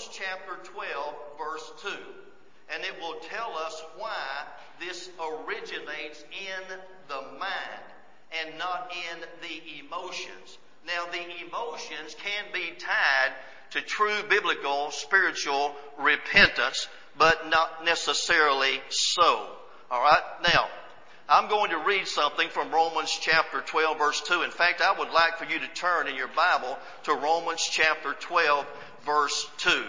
Romans chapter 12, verse 2. And it will tell us why this originates in the mind and not in the emotions. Now, the emotions can be tied to true biblical spiritual repentance, but not necessarily so. All right? Now, I'm going to read something from Romans chapter 12, verse 2. In fact, I would like for you to turn in your Bible to Romans chapter 12, verse 2.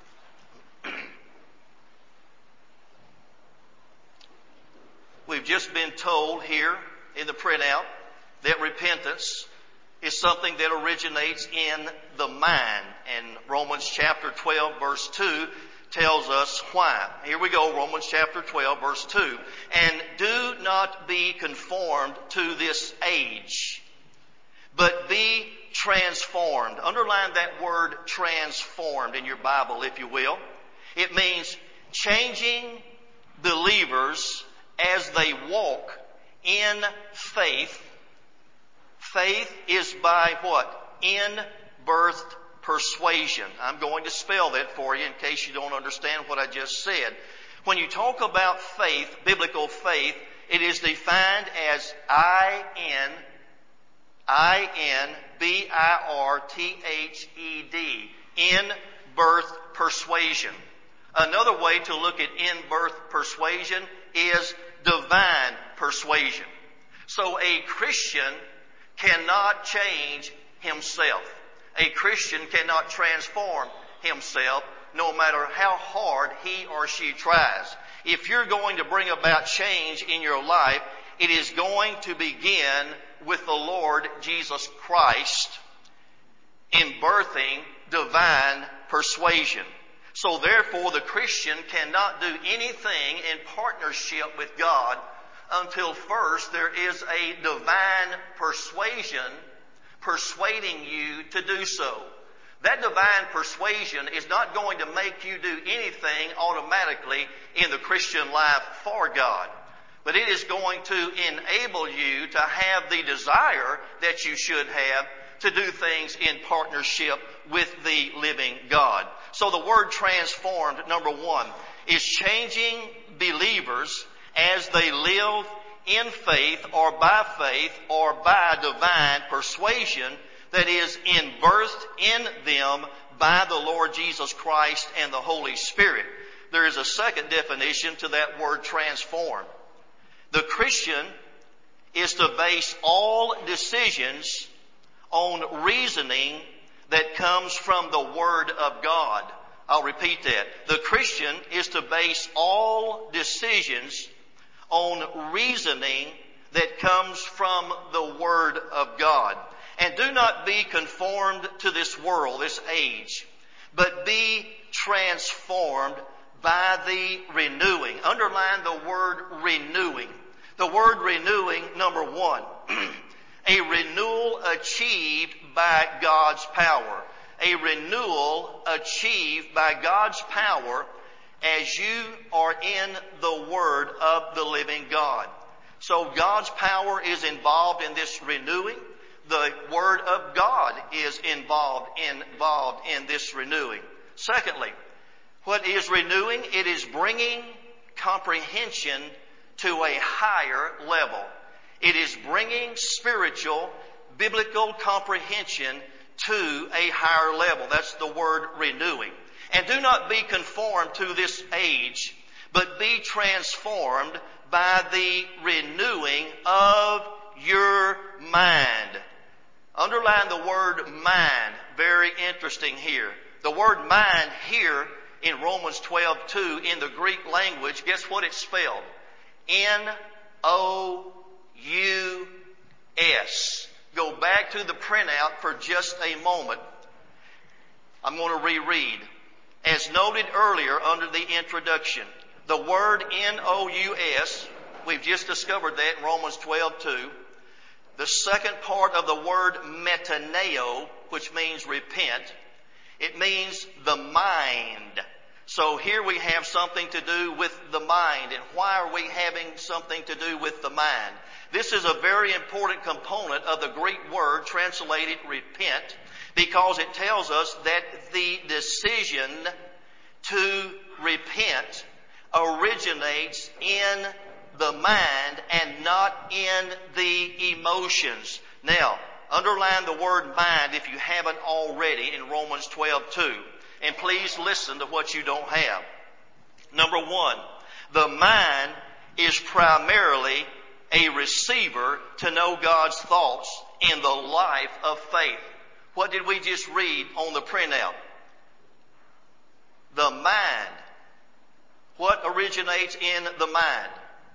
We've just been told here in the printout that repentance is something that originates in the mind. And Romans chapter 12, verse 2 tells us why. Here we go, Romans chapter 12, verse 2. And do not be conformed to this age, but be transformed. Underline that word transformed in your Bible, if you will. It means changing believers as they walk in faith. Faith is by what? In-birthed persuasion. I'm going to spell that for you in case you don't understand what I just said. When you talk about faith, biblical faith, it is defined as I-N-B-I-R-T-H-E-D. In-birth persuasion. Another way to look at in-birth persuasion is divine persuasion. So a Christian cannot change himself. A Christian cannot transform himself no matter how hard he or she tries. If you're going to bring about change in your life, it is going to begin with the Lord Jesus Christ in birthing divine persuasion. So therefore, the Christian cannot do anything in partnership with God until first there is a divine persuasion persuading you to do so. That divine persuasion is not going to make you do anything automatically in the Christian life for God. But it is going to enable you to have the desire that you should have to do things in partnership with the living God. So the word transformed, number one, is changing believers as they live in faith or by divine persuasion that is birthed in them by the Lord Jesus Christ and the Holy Spirit. There is a second definition to that word transform. The Christian is to base all decisions on reasoning that comes from the Word of God. I'll repeat that. The Christian is to base all decisions on reasoning that comes from the Word of God. And do not be conformed to this world, this age, but be transformed by the renewing. Underline the word renewing. The word renewing, number one, a renewal achieved by God's power. A renewal achieved by God's power as you are in the Word of the living God. So God's power is involved in this renewing. The Word of God is involved in this renewing. Secondly, what is renewing? It is bringing comprehension to a higher level. It is bringing spiritual, biblical comprehension to a higher level. That's the word renewing. And do not be conformed to this age, but be transformed by the renewing of your mind. Underline the word mind. Very interesting here. The word mind here in Romans 12:2 in the Greek language, guess what it's spelled? N-O-U-S. Go back to the printout for just a moment. I'm going to reread. As noted earlier under the introduction, the word N-O-U-S, we've just discovered that in Romans 12:2. The second part of the word metaneo, which means repent, it means the mind. So here we have something to do with the mind. And why are we having something to do with the mind? This is a very important component of the Greek word translated repent, because it tells us that the decision decision to repent originates in the mind and not in the emotions. Now, underline the word mind if you haven't already in Romans 12:2. And please listen to what you don't have. Number one, the mind is primarily a receiver to know God's thoughts in the life of faith. What did we just read on the printout? The mind. What originates in the mind?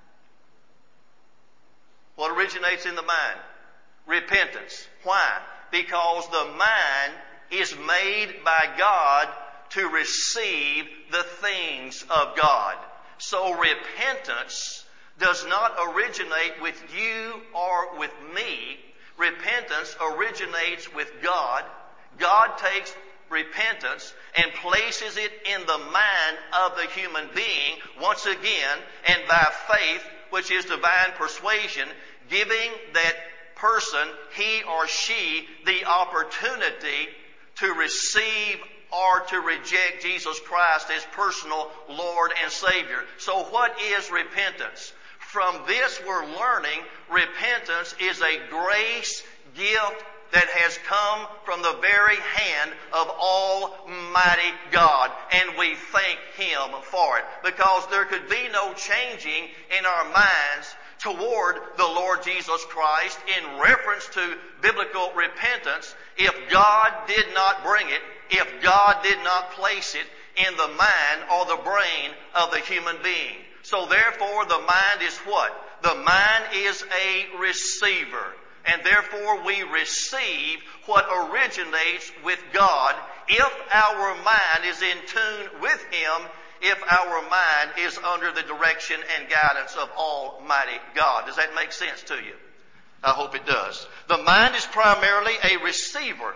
What originates in the mind? Repentance. Why? Because the mind is made by God to receive the things of God. So repentance does not originate with you or with me. Repentance originates with God. God takes repentance and places it in the mind of the human being once again, and by faith, which is divine persuasion, giving that person, he or she, the opportunity to receive or to reject Jesus Christ as personal Lord and Savior. So what is repentance? From this we're learning repentance is a grace gift that has come from the very hand of Almighty God. And we thank Him for it. Because there could be no changing in our minds toward the Lord Jesus Christ in reference to biblical repentance if God did not bring it, if God did not place it in the mind or the brain of the human being. So therefore the mind is what? The mind is a receiver. And therefore we receive what originates with God if our mind is in tune with Him, if our mind is under the direction and guidance of Almighty God. Does that make sense to you? I hope it does. The mind is primarily a receiver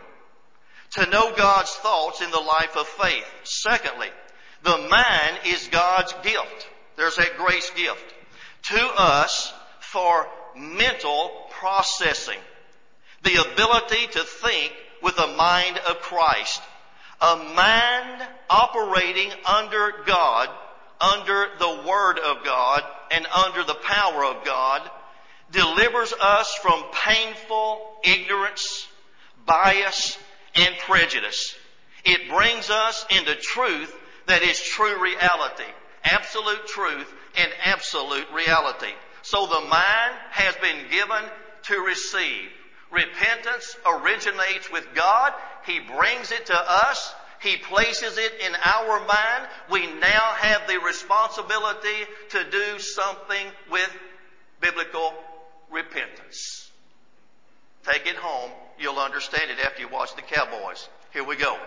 to know God's thoughts in the life of faith. Secondly, the mind is God's gift. There's that grace gift to us for mental processing. The ability to think with the mind of Christ. A mind operating under God, under the Word of God, and under the power of God, delivers us from painful ignorance, bias, and prejudice. It brings us into truth that is true reality. Absolute truth and absolute reality. So the mind has been given to receive. Repentance originates with God. He brings it to us. He places it in our mind. We now have the responsibility to do something with biblical repentance. Take it home. You'll understand it after you watch the Cowboys. Here we go.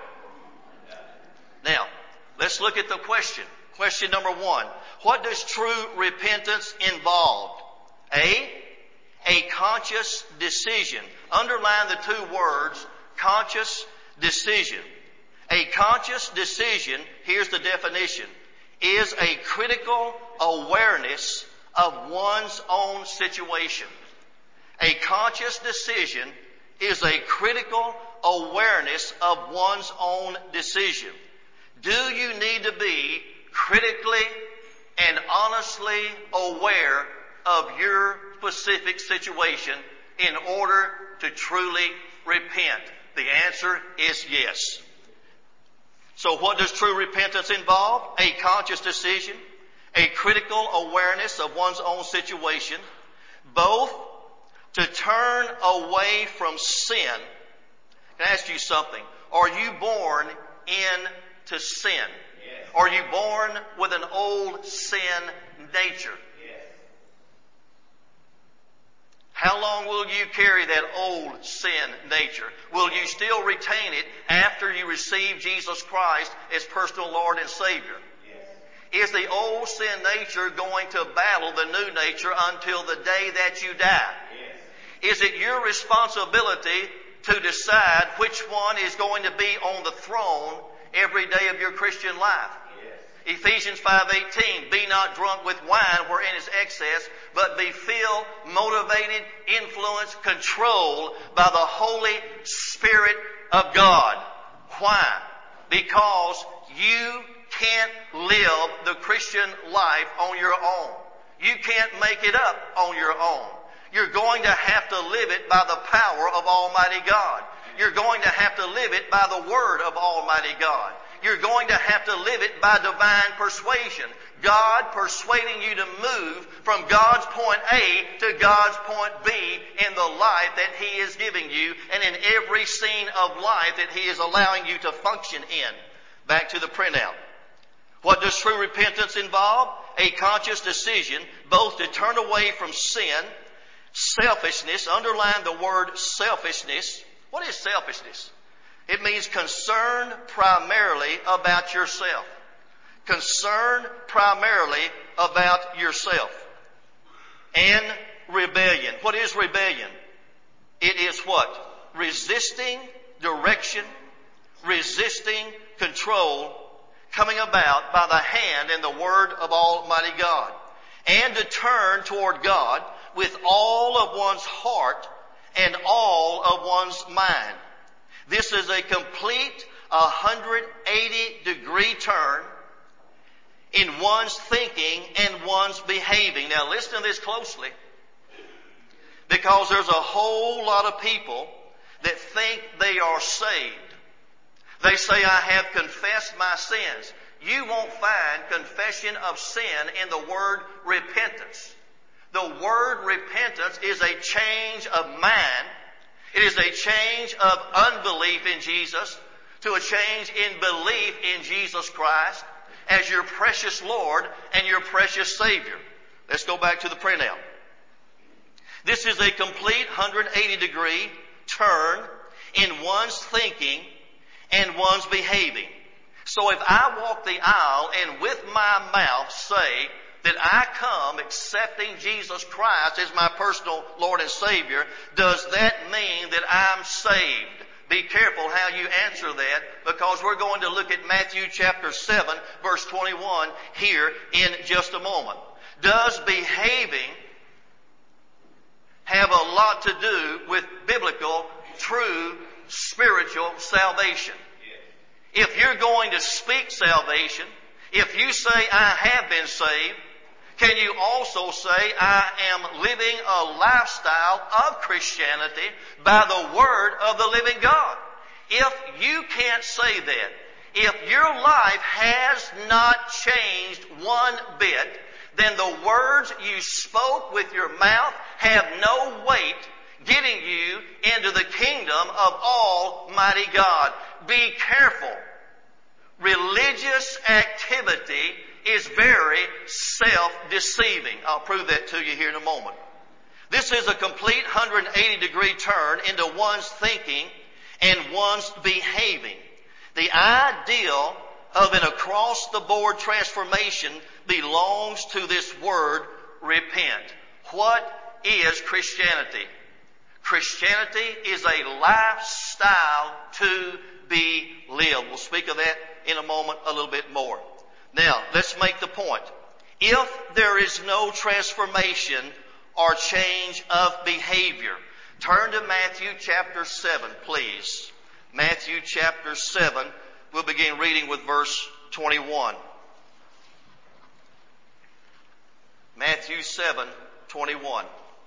Now, let's look at the question. Question number one. What does true repentance involve? A conscious decision. Underline the two words, conscious decision. A conscious decision, here's the definition, is a critical awareness of one's own situation. A conscious decision is a critical awareness of one's own decision. Do you need to be critically and honestly aware of your specific situation in order to truly repent? The answer is yes. So what does true repentance involve? A conscious decision, a critical awareness of one's own situation, both to turn away from sin. Can I ask you something? Are you born into sin? Yes. Are you born with an old sin nature? Yes. How long will you carry that old sin nature? Will you still retain it after you receive Jesus Christ as personal Lord and Savior? Yes. Is the old sin nature going to battle the new nature until the day that you die? Yes. Is it your responsibility to decide which one is going to be on the throne every day of your Christian life? Yes. Ephesians 5:18, be not drunk with wine wherein is excess, but be filled, motivated, influenced, controlled by the Holy Spirit of God. Why? Because you can't live the Christian life on your own. You can't make it up on your own. You're going to have to live it by the power of Almighty God. You're going to have to live it by the Word of Almighty God. You're going to have to live it by divine persuasion. God persuading you to move from God's point A to God's point B in the life that He is giving you and in every scene of life that He is allowing you to function in. Back to the printout. What does true repentance involve? A conscious decision both to turn away from sin, selfishness, underline the word selfishness. What is selfishness? It means concern primarily about yourself. Concern primarily about yourself. And rebellion. What is rebellion? It is what? Resisting direction, resisting control, coming about by the hand and the word of Almighty God. And to turn toward God with all of one's heart and all of one's mind. This is a complete 180-degree turn in one's thinking and one's behaving. Now listen to this closely, because there's a whole lot of people that think they are saved. They say, I have confessed my sins. You won't find confession of sin in the word repentance. The word repentance is a change of mind. It is a change of unbelief in Jesus to a change in belief in Jesus Christ as your precious Lord and your precious Savior. Let's go back to the printout. This is a complete 180-degree turn in one's thinking and one's behaving. So if I walk the aisle and with my mouth say that I come accepting Jesus Christ as my personal Lord and Savior, does that mean that I'm saved? Be careful how you answer that, because we're going to look at Matthew chapter 7, verse 21 here in just a moment. Does behaving have a lot to do with biblical, true, spiritual salvation? If you're going to speak salvation, if you say, I have been saved, can you also say, I am living a lifestyle of Christianity by the Word of the living God? If you can't say that, if your life has not changed one bit, then the words you spoke with your mouth have no weight getting you into the kingdom of Almighty God. Be careful. Religious activity is very self-deceiving. I'll prove that to you here in a moment. This is a complete 180-degree turn into one's thinking and one's behaving. The ideal of an across-the-board transformation belongs to this word, repent. What is Christianity? Christianity is a lifestyle to be lived. We'll speak of that in a moment a little bit more. Now, let's make the point. If there is no transformation or change of behavior, turn to Matthew chapter 7, please. Matthew chapter 7, we'll begin reading with verse 21. Matthew 7, 21.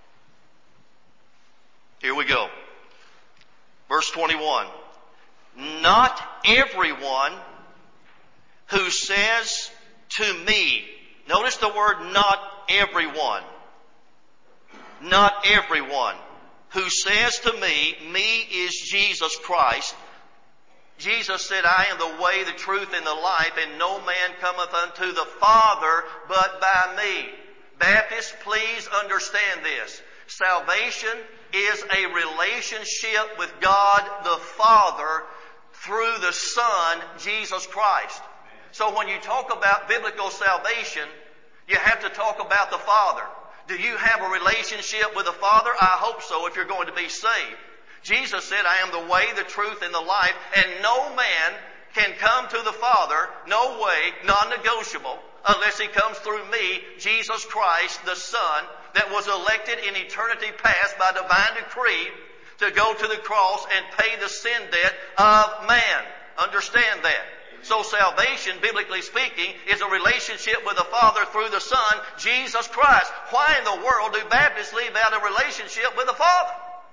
Here we go. Verse 21. Not everyone who says to me, notice the word not everyone. Not everyone who says to me is Jesus Christ. Jesus said, I am the way, the truth, and the life, and no man cometh unto the Father but by me. Baptists, please understand this. Salvation is a relationship with God the Father through the Son, Jesus Christ. So when you talk about biblical salvation, you have to talk about the Father. Do you have a relationship with the Father? I hope so, if you're going to be saved. Jesus said, I am the way, the truth, and the life, and no man can come to the Father, no way, non-negotiable, unless he comes through me, Jesus Christ, the Son, that was elected in eternity past by divine decree to go to the cross and pay the sin debt of man. Understand that. So salvation, biblically speaking, is a relationship with the Father through the Son, Jesus Christ. Why in the world do Baptists leave out a relationship with the Father?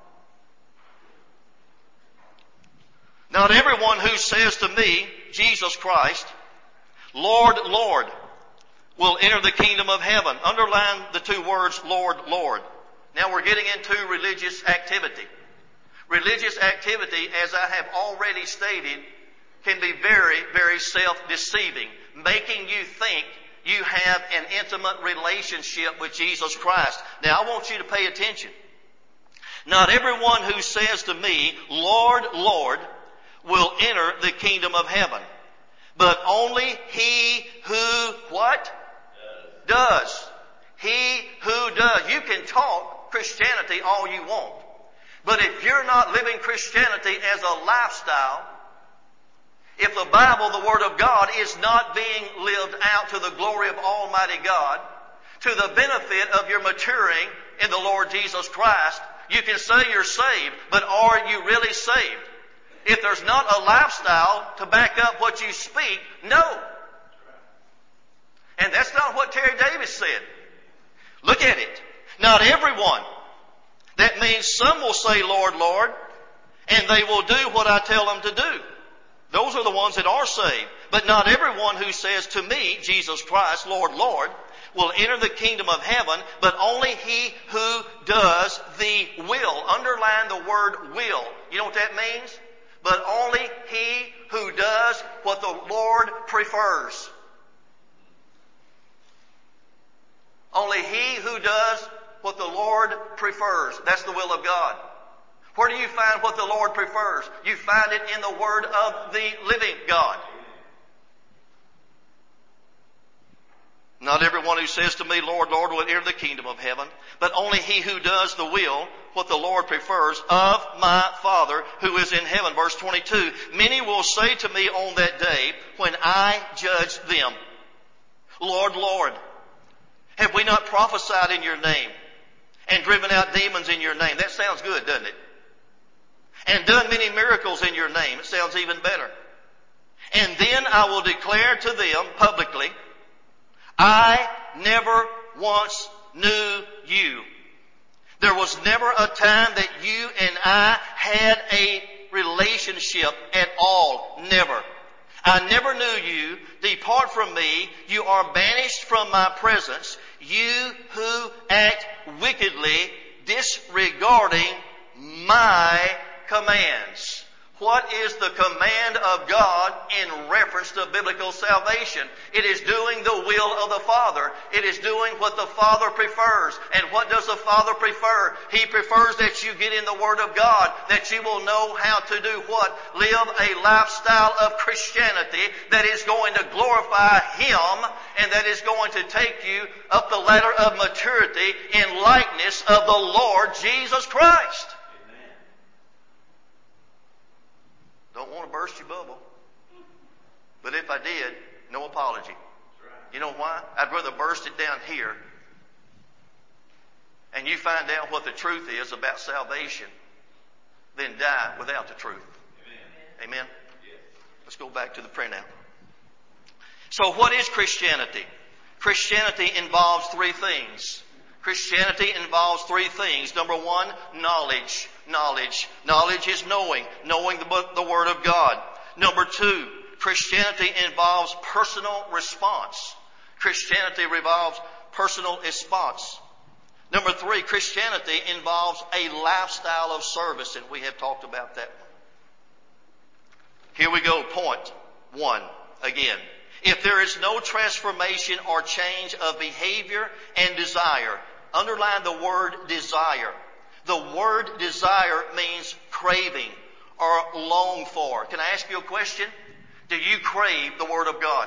Not everyone who says to me, Jesus Christ, Lord, Lord, will enter the kingdom of heaven. Underline the two words, Lord, Lord. Now we're getting into religious activity. Religious activity, as I have already stated, can be very, very self-deceiving, making you think you have an intimate relationship with Jesus Christ. Now I want you to pay attention. Not everyone who says to me, Lord, Lord, will enter the kingdom of heaven, but only he who, what? Does. He who does. You can talk Christianity all you want, but if you're not living Christianity as a lifestyle, if the Bible, the Word of God, is not being lived out to the glory of Almighty God, to the benefit of your maturing in the Lord Jesus Christ, you can say you're saved, but are you really saved? If there's not a lifestyle to back up what you speak, no. And that's not what Terry Davis said. Look at it. Not everyone. That means some will say, Lord, Lord, and they will do what I tell them to do. Those are the ones that are saved. But not everyone who says to me, Jesus Christ, Lord, Lord, will enter the kingdom of heaven, but only he who does the will. Underline the word will. You know what that means? But only he who does what the Lord prefers. Only he who does what the Lord prefers. That's the will of God. Where do you find what the Lord prefers? You find it in the Word of the living God. Not everyone who says to me, Lord, Lord, will enter the kingdom of heaven, but only he who does the will, what the Lord prefers, of my Father who is in heaven. Verse 22, many will say to me on that day when I judge them, Lord, Lord, have we not prophesied in your name and driven out demons in your name? That sounds good, doesn't it? And done many miracles in your name. It sounds even better. And then I will declare to them publicly, I never once knew you. There was never a time that you and I had a relationship at all. Never. I never knew you. Depart from me. You are banished from my presence. You who act wickedly, disregarding my commands. What is the command of God in reference to biblical salvation? It is doing the will of the Father. It is doing what the Father prefers. And what does the Father prefer? He prefers that you get in the Word of God, that you will know how to do what? Live a lifestyle of Christianity that is going to glorify Him and that is going to take you up the ladder of maturity in likeness of the Lord Jesus Christ. Don't want to burst your bubble. But if I did, no apology. You know why? I'd rather burst it down here and you find out what the truth is about salvation than die without the truth. Amen? Amen? Let's go back to the printout. So what is Christianity? Christianity involves three things. Christianity involves three things. Number one, knowledge. Knowledge. Knowledge is knowing the Word of God. Number two, Christianity involves personal response. Christianity involves personal response. Number three, Christianity involves a lifestyle of service, and we have talked about that one. Here we go, point one again. If there is no transformation or change of behavior and desire, underline the word desire. The word desire means craving or long for. Can I ask you a question? Do you crave the Word of God?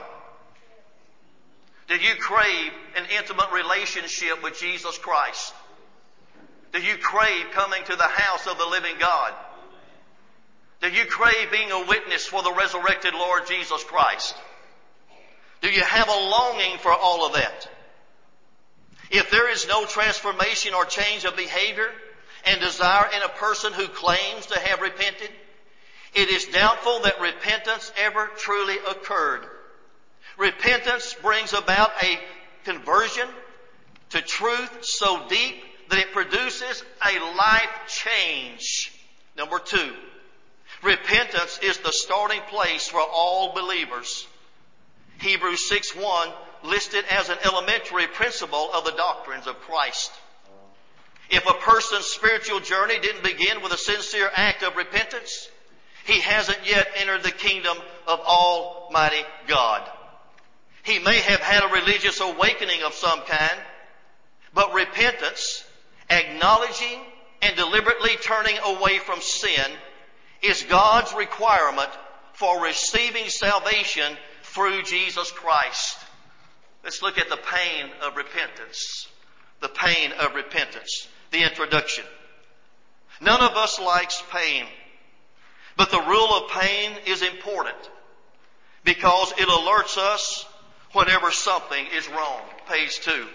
Do you crave an intimate relationship with Jesus Christ? Do you crave coming to the house of the living God? Do you crave being a witness for the resurrected Lord Jesus Christ? Do you have a longing for all of that? If there is no transformation or change of behavior and desire in a person who claims to have repented, it is doubtful that repentance ever truly occurred. Repentance brings about a conversion to truth so deep that it produces a life change. Number 2, repentance is the starting place for all believers. Hebrews 6:1 listed as an elementary principle of the doctrines of Christ. If a person's spiritual journey didn't begin with a sincere act of repentance, he hasn't yet entered the kingdom of Almighty God. He may have had a religious awakening of some kind, but repentance, acknowledging and deliberately turning away from sin, is God's requirement for receiving salvation through Jesus Christ. Let's look at the pain of repentance. The pain of repentance. The introduction. None of us likes pain, but the rule of pain is important because it alerts us whenever something is wrong. Page 2.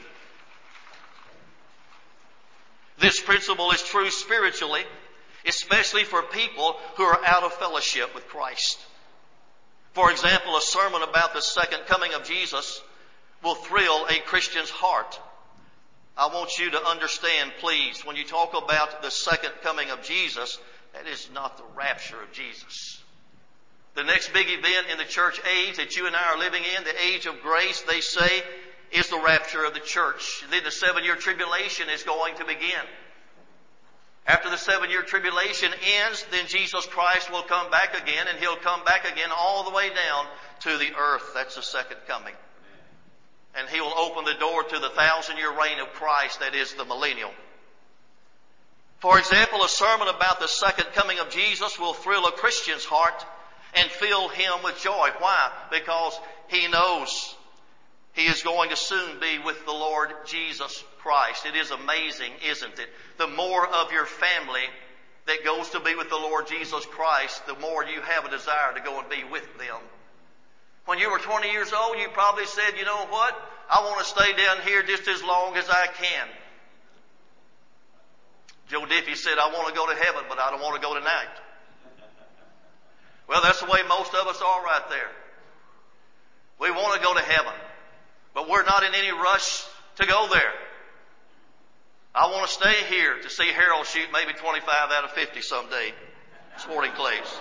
This principle is true spiritually, especially for people who are out of fellowship with Christ. For example, a sermon about the second coming of Jesus will thrill a Christian's heart. I want you to understand, please, when you talk about the second coming of Jesus, that is not the rapture of Jesus. The next big event in the church age that you and I are living in, the age of grace, they say, is the rapture of the church. And then the 7-year tribulation is going to begin. After the 7-year tribulation ends, then Jesus Christ will come back again, and He'll come back again all the way down to the earth. That's the second coming. And He will open the door to the 1,000-year reign of Christ, that is the millennial. For example, a sermon about the second coming of Jesus will thrill a Christian's heart and fill him with joy. Why? Because he knows he is going to soon be with the Lord Jesus Christ. It is amazing, isn't it? The more of your family that goes to be with the Lord Jesus Christ, the more you have a desire to go and be with them. When you were 20 years old, you probably said, you know what? I want to stay down here just as long as I can. Joe Diffie said, I want to go to heaven, but I don't want to go tonight. Well, that's the way most of us are right there. We want to go to heaven, but we're not in any rush to go there. I want to stay here to see Harold shoot maybe 25 out of 50 someday. Sporting clays.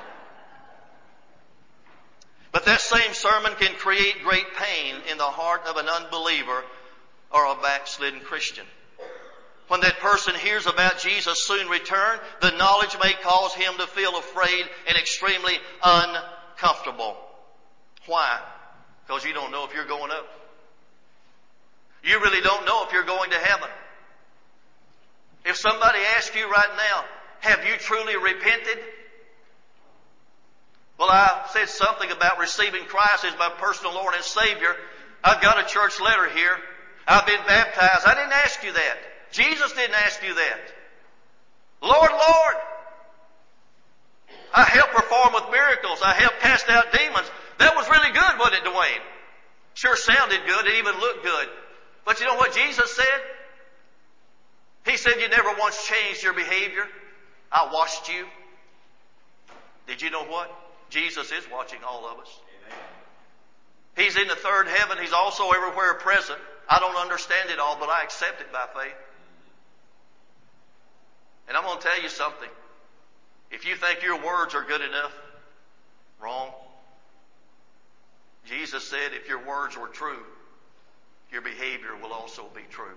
But that same sermon can create great pain in the heart of an unbeliever or a backslidden Christian. When that person hears about Jesus' soon return, the knowledge may cause him to feel afraid and extremely uncomfortable. Why? Because you don't know if you're going up. You really don't know if you're going to heaven. If somebody asks you right now, have you truly repented? Well, I said something about receiving Christ as my personal Lord and Savior. I've got a church letter here. I've been baptized. I didn't ask you that. Jesus didn't ask you that. Lord, Lord. I helped perform with miracles. I helped cast out demons. That was really good, wasn't it, Dwayne? Sure sounded good. It even looked good. But you know what Jesus said? He said, you never once changed your behavior. I watched you. Did you know what? Jesus is watching all of us. Amen. He's in the third heaven. He's also everywhere present. I don't understand it all, but I accept it by faith. And I'm going to tell you something. If you think your words are good enough, wrong. Jesus said if your words were true, your behavior will also be true.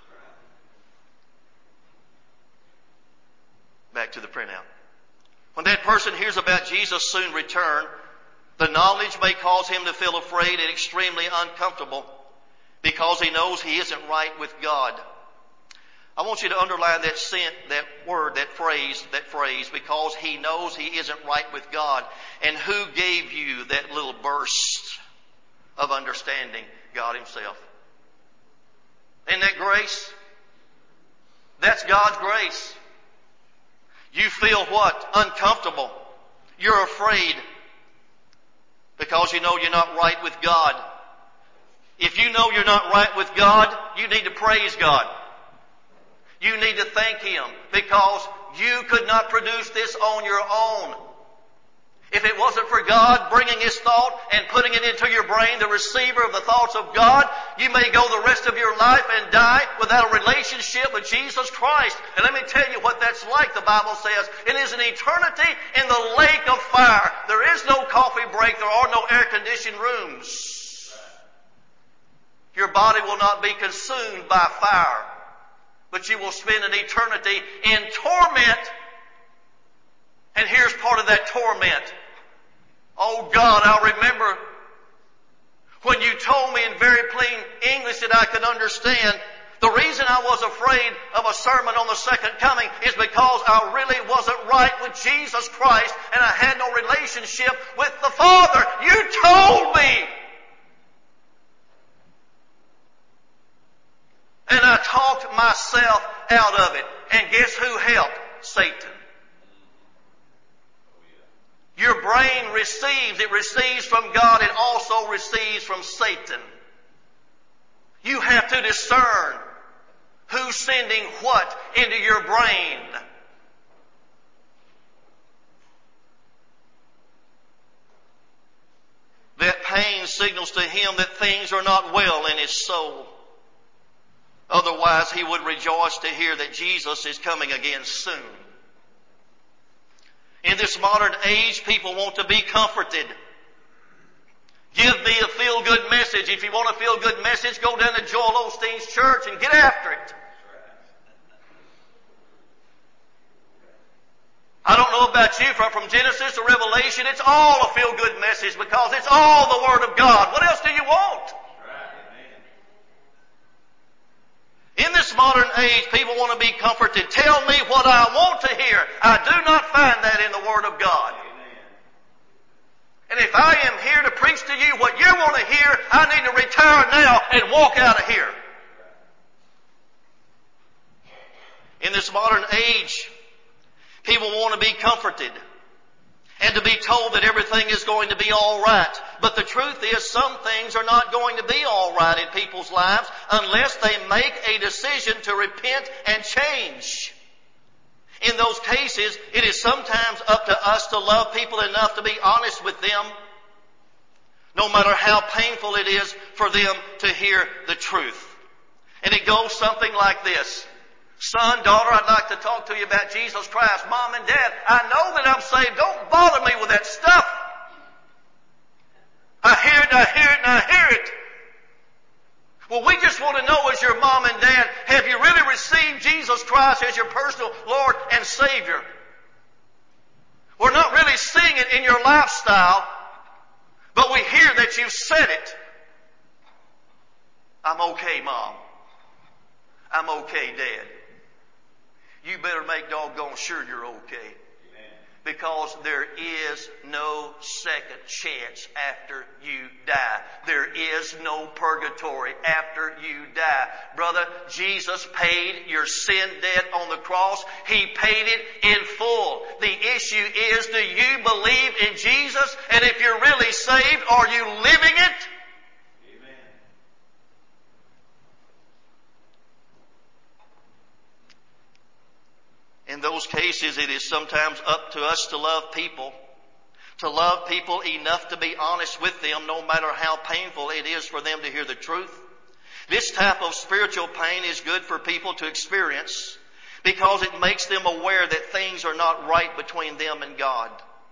Back to the printout. When that person hears about Jesus' soon return, the knowledge may cause him to feel afraid and extremely uncomfortable because he knows he isn't right with God. I want you to underline that word, that phrase, because he knows he isn't right with God. And who gave you that little burst of understanding? God Himself. Isn't that grace? That's God's grace. You feel what? Uncomfortable. You're afraid because you know you're not right with God. If you know you're not right with God, you need to praise God. You need to thank Him because you could not produce this on your own. If it wasn't for God bringing His thought and putting it into your brain, the receiver of the thoughts of God, you may go the rest of your life and die without a relationship with Jesus Christ. And let me tell you what that's like, the Bible says. It is an eternity in the lake of fire. There is no coffee break. There are no air-conditioned rooms. Your body will not be consumed by fire, but you will spend an eternity in torment. And here's part of that torment. Oh God, I remember when you told me in very plain English that I could understand. The reason I was afraid of a sermon on the second coming is because I really wasn't right with Jesus Christ and I had no relationship with the Father. You told me. And I talked myself out of it. And guess who helped? Satan. Your brain receives from God, it also receives from Satan. You have to discern who's sending what into your brain. That pain signals to him that things are not well in his soul. Otherwise, he would rejoice to hear that Jesus is coming again soon. In this modern age, people want to be comforted. Give me a feel-good message. If you want a feel-good message, go down to Joel Osteen's church and get after it. I don't know about you, but from Genesis to Revelation, it's all a feel-good message because it's all the Word of God. What else do you want? In this modern age, people want to be comforted. Tell me what I want to hear. I do not find that in the Word of God. And if I am here to preach to you what you want to hear, I need to retire now and walk out of here. In this modern age, people want to be comforted and to be told that everything is going to be all right. But the truth is, some things are not going to be all right in people's lives unless they make a decision to repent and change. In those cases, it is sometimes up to us to love people enough to be honest with them, no matter how painful it is for them to hear the truth. And it goes something like this. Son, daughter, I'd like to talk to you about Jesus Christ. Mom and Dad, I know that I'm saved. Don't bother me with that stuff. I hear it, I hear it, and I hear it. Well, we just want to know as your mom and dad, have you really received Jesus Christ as your personal Lord and Savior? We're not really seeing it in your lifestyle, but we hear that you've said it. I'm okay, Mom. I'm okay, Dad. You better make doggone sure you're okay. Because there is no second chance after you die. There is no purgatory after you die. Brother, Jesus paid your sin debt on the cross. He paid it in full. The issue is, do you believe in Jesus? And if you're really saved, are you living it? In those cases, it is sometimes up to us to love people enough to be honest with them, no matter how painful it is for them to hear the truth. This type of spiritual pain is good for people to experience because it makes them aware that things are not right between them and God.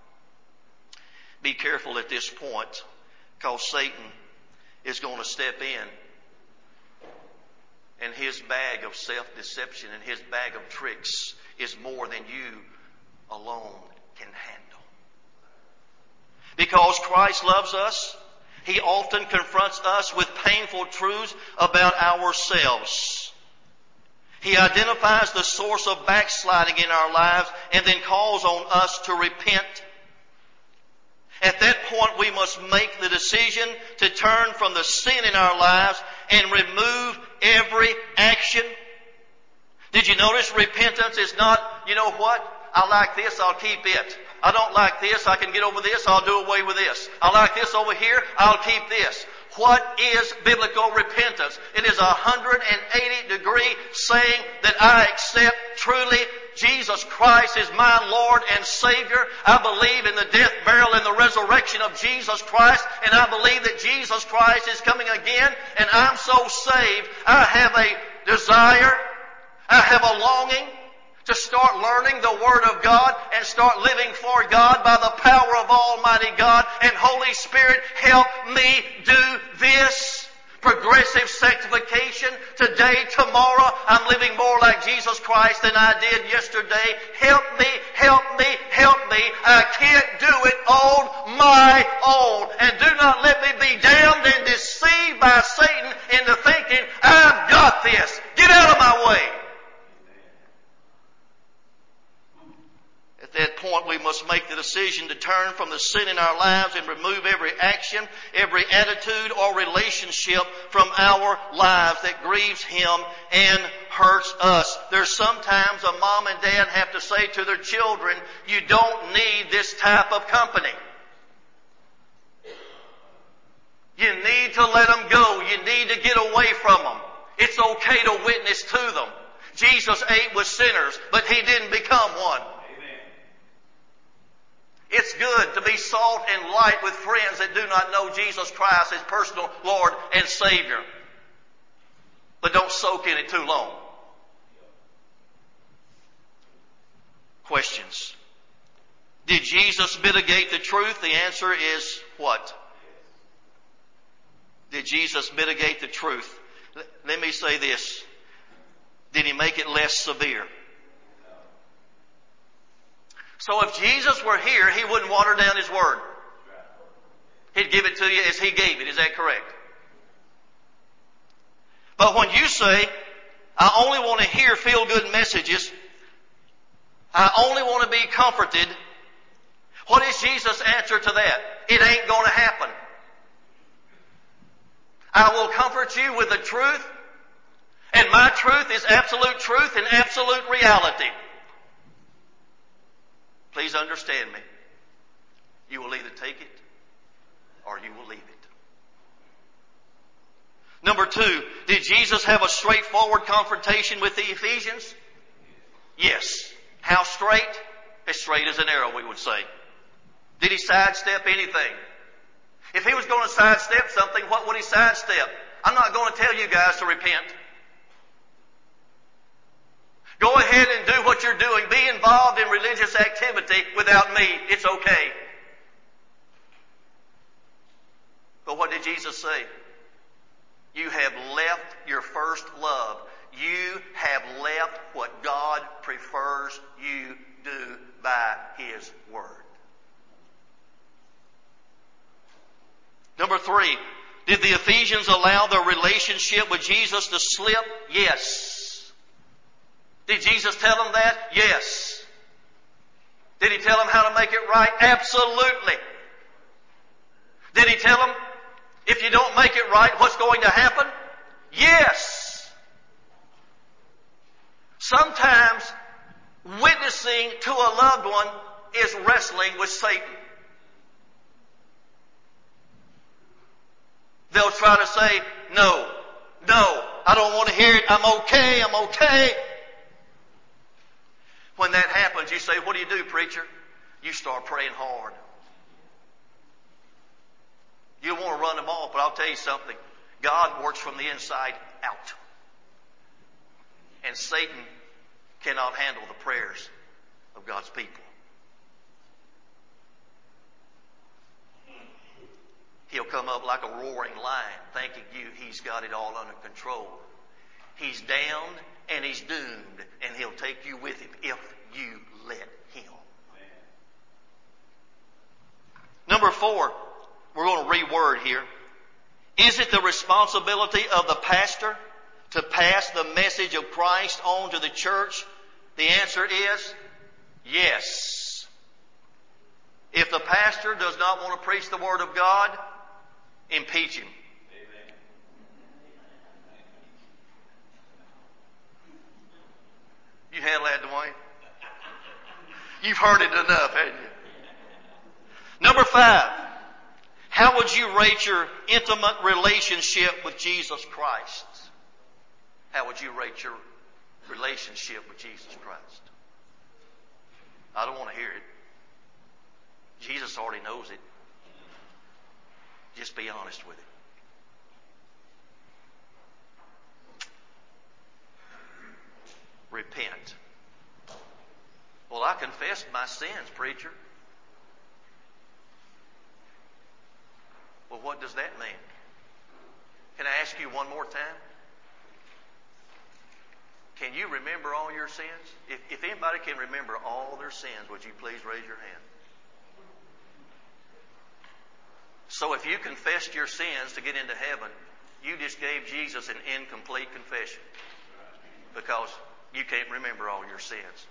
Be careful at this point, because Satan is going to step in, and his bag of self-deception and his bag of tricks is more than you alone can handle. Because Christ loves us, He often confronts us with painful truths about ourselves. He identifies the source of backsliding in our lives and then calls on us to repent. At that point, we must make the decision to turn from the sin in our lives and remove every action. Did you notice repentance is not, you know what? I like this, I'll keep it. I don't like this, I can get over this, I'll do away with this. I like this over here, I'll keep this. What is biblical repentance? It is a 180-degree saying that I accept truly Jesus Christ is my Lord and Savior. I believe in the death, burial, and the resurrection of Jesus Christ. And I believe that Jesus Christ is coming again. And I'm so saved. I have a desire. I have a longing to start learning the Word of God and start living for God by the power of Almighty God. And Holy Spirit, help me do this. Progressive sanctification. Today, tomorrow, I'm living more like Jesus Christ than I did yesterday. Help me, help me, help me. I can't do it on my own. And do not let me be damned and deceived by Satan into thinking, I've got this. Get out of my way. At that point, we must make the decision to turn from the sin in our lives and remove every action, every attitude or relationship from our lives that grieves Him and hurts us. There's sometimes a mom and dad have to say to their children, you don't need this type of company. You need to let them go. You need to get away from them. It's okay to witness to them. Jesus ate with sinners, but He didn't become one. It's good to be salt and light with friends that do not know Jesus Christ as personal Lord and Savior. But don't soak in it too long. Questions. Did Jesus mitigate the truth? The answer is what? Did Jesus mitigate the truth? Let me say this. Did He make it less severe? So if Jesus were here, He wouldn't water down His Word. He'd give it to you as He gave it. Is that correct? But when you say, I only want to hear feel-good messages, I only want to be comforted, what is Jesus' answer to that? It ain't going to happen. I will comfort you with the truth, and my truth is absolute truth and absolute reality. Please understand me. You will either take it or you will leave it. Number 2, did Jesus have a straightforward confrontation with the Ephesians? Yes. How straight? As straight as an arrow, we would say. Did He sidestep anything? If He was going to sidestep something, what would He sidestep? I'm not going to tell you guys to repent. Go ahead and do what you're doing. Be involved in religious activity without me. It's okay. But what did Jesus say? You have left your first love. You have left what God prefers you do by His Word. Number 3, did the Ephesians allow their relationship with Jesus to slip? Yes. Did Jesus tell them that? Yes. Did He tell them how to make it right? Absolutely. Did He tell them, if you don't make it right, what's going to happen? Yes. Sometimes witnessing to a loved one is wrestling with Satan. They'll try to say, no, I don't want to hear it. I'm okay. When that happens, you say, what do, preacher? You start praying hard. You don't want to run them off, but I'll tell you something. God works from the inside out. And Satan cannot handle the prayers of God's people. He'll come up like a roaring lion, thinking he's got it all under control. He's damned and he's doomed, and he'll take you with him if you let him. Number 4, we're going to reword here. Is it the responsibility of the pastor to pass the message of Christ on to the church? The answer is yes. If the pastor does not want to preach the Word of God, impeach him. You handle that, Dwayne? You've heard it enough, haven't you? Number 5, how would you rate your intimate relationship with Jesus Christ? How would you rate your relationship with Jesus Christ? I don't want to hear it. Jesus already knows it. Just be honest with it. Repent. Well, I confessed my sins, preacher. Well, what does that mean? Can I ask you one more time? Can you remember all your sins? If anybody can remember all their sins, would you please raise your hand? So if you confessed your sins to get into heaven, you just gave Jesus an incomplete confession because you can't remember all your sins.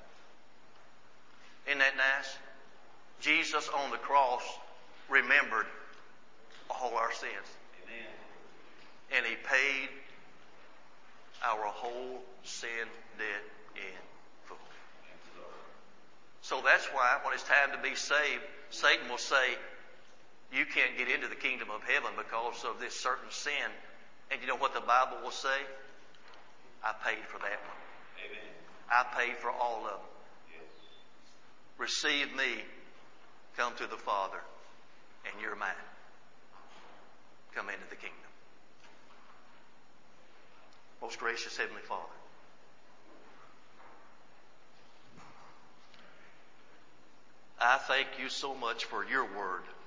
Isn't that nice? Jesus on the cross remembered all our sins. Amen. And He paid our whole sin debt in full. So that's why when it's time to be saved, Satan will say, you can't get into the kingdom of heaven because of this certain sin. And you know what the Bible will say? I paid for that one. Amen. I paid for all of them. Yes. Receive me, come to the Father, and you're mine. Come into the kingdom. Most gracious Heavenly Father, I thank you so much for your word.